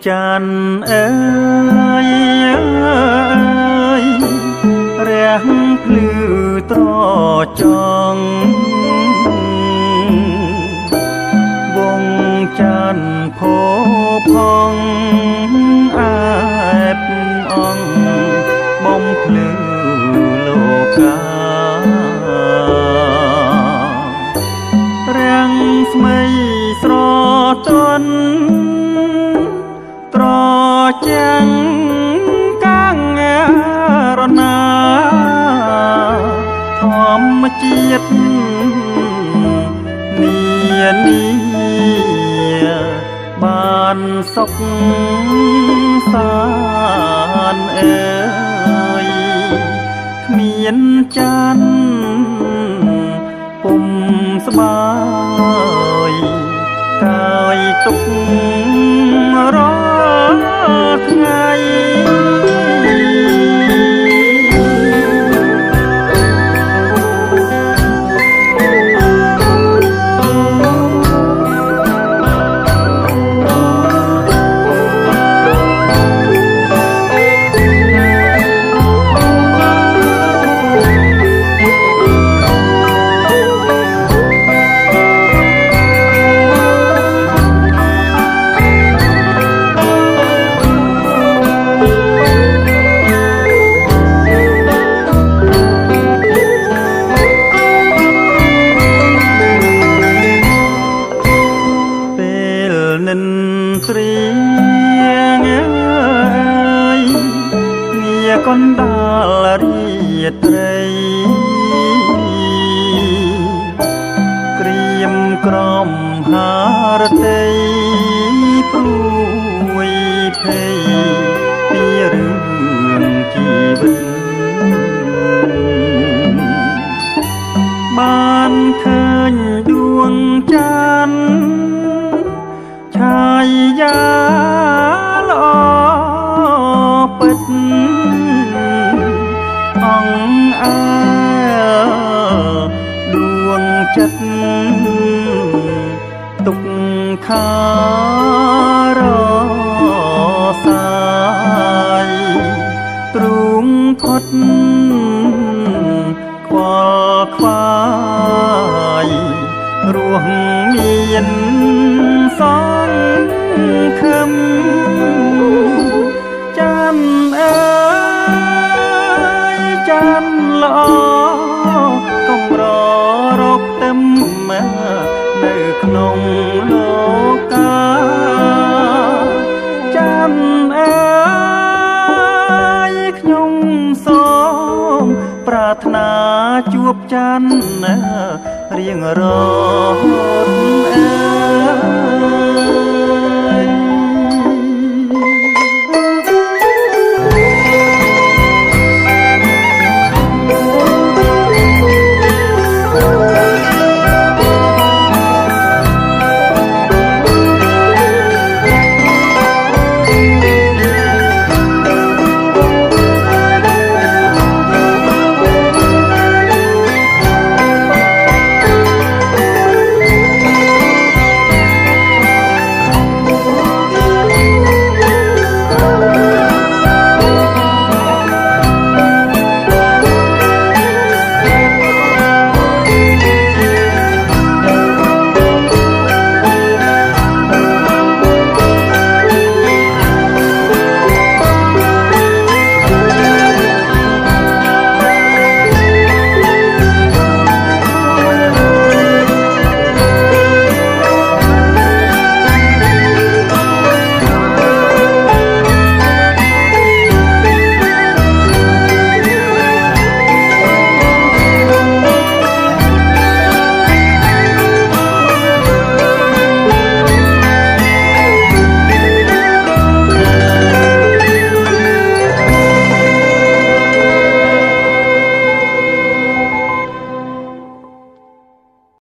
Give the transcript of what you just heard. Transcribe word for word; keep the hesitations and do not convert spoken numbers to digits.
ចានអើយរះភ្លឺត្រចង់វងចានផោផងអែបអង្គបំភ្លឺលោការាំងស្មីស្រទន់ត្រចាំងកាំងរណាធម្មជាតិនានីបានសុខសានអើយគ្មានចានពុំស្បើយកាយទុករាល់ថ្ងៃស្រីងើយងារកណ្ដាលរាត្រីក្រៀមក្រំហារតីព្រួយភ័យពីរឿងជីវិតបានឃើញដួងចានឆាយាល្អពិតអង្អើដួងចិត្តទុកខារសាយទ្រូងផុតខ្វល់ខ្វាយរស់មានសង្ឃឹមចានអើយចានល្អកំររកទឹមនៅក្នុងលោកកាចានអើយខ្ញុំសូមប្រាថ្នាជួបចានរៀងរហូត